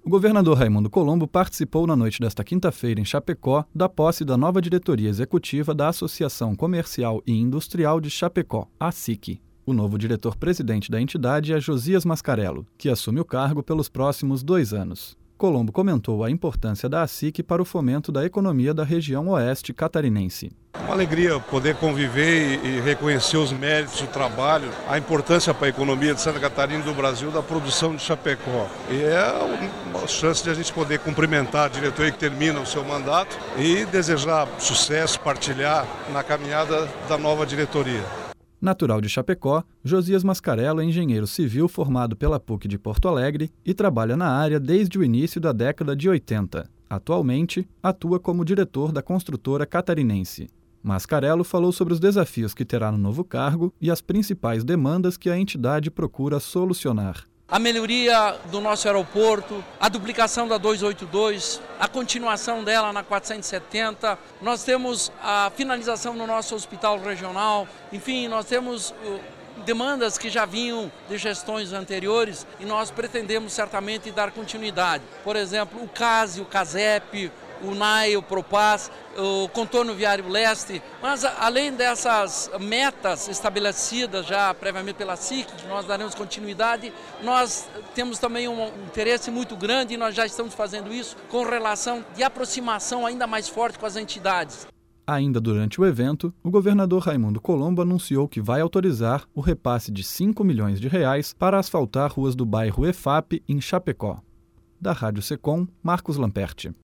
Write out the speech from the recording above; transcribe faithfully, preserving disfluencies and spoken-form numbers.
O governador Raimundo Colombo participou na noite desta quinta-feira em Chapecó da posse da nova diretoria executiva da Associação Comercial e Industrial de Chapecó, a S I C. O novo diretor-presidente da entidade é Josias Mascarello, que assume o cargo pelos próximos dois anos. Colombo comentou a importância da A S I C para o fomento da economia da região oeste catarinense. Uma alegria poder conviver e reconhecer os méritos do trabalho, a importância para a economia de Santa Catarina e do Brasil da produção de Chapecó. E é uma chance de a gente poder cumprimentar a diretoria que termina o seu mandato e desejar sucesso, partilhar na caminhada da nova diretoria. Natural de Chapecó, Josias Mascarello é engenheiro civil formado pela P U C de Porto Alegre e trabalha na área desde o início da década de oitenta. Atualmente, atua como diretor da construtora catarinense. Mascarello falou sobre os desafios que terá no novo cargo e as principais demandas que a entidade procura solucionar. A melhoria do nosso aeroporto, a duplicação da duzentos e oitenta e dois, a continuação dela na quatrocentos e setenta, nós temos a finalização no nosso hospital regional, enfim, nós temos uh, demandas que já vinham de gestões anteriores e nós pretendemos certamente dar continuidade. Por exemplo, o CASE, o CASEP, o N A I, o Propaz, o Contorno Viário Leste, mas além dessas metas estabelecidas já previamente pela S I C, que nós daremos continuidade, nós temos também um interesse muito grande e nós já estamos fazendo isso com relação de aproximação ainda mais forte com as entidades. Ainda durante o evento, o governador Raimundo Colombo anunciou que vai autorizar o repasse de cinco milhões de reais para asfaltar ruas do bairro E F A P, em Chapecó. Da Rádio Secom, Marcos Lamperti.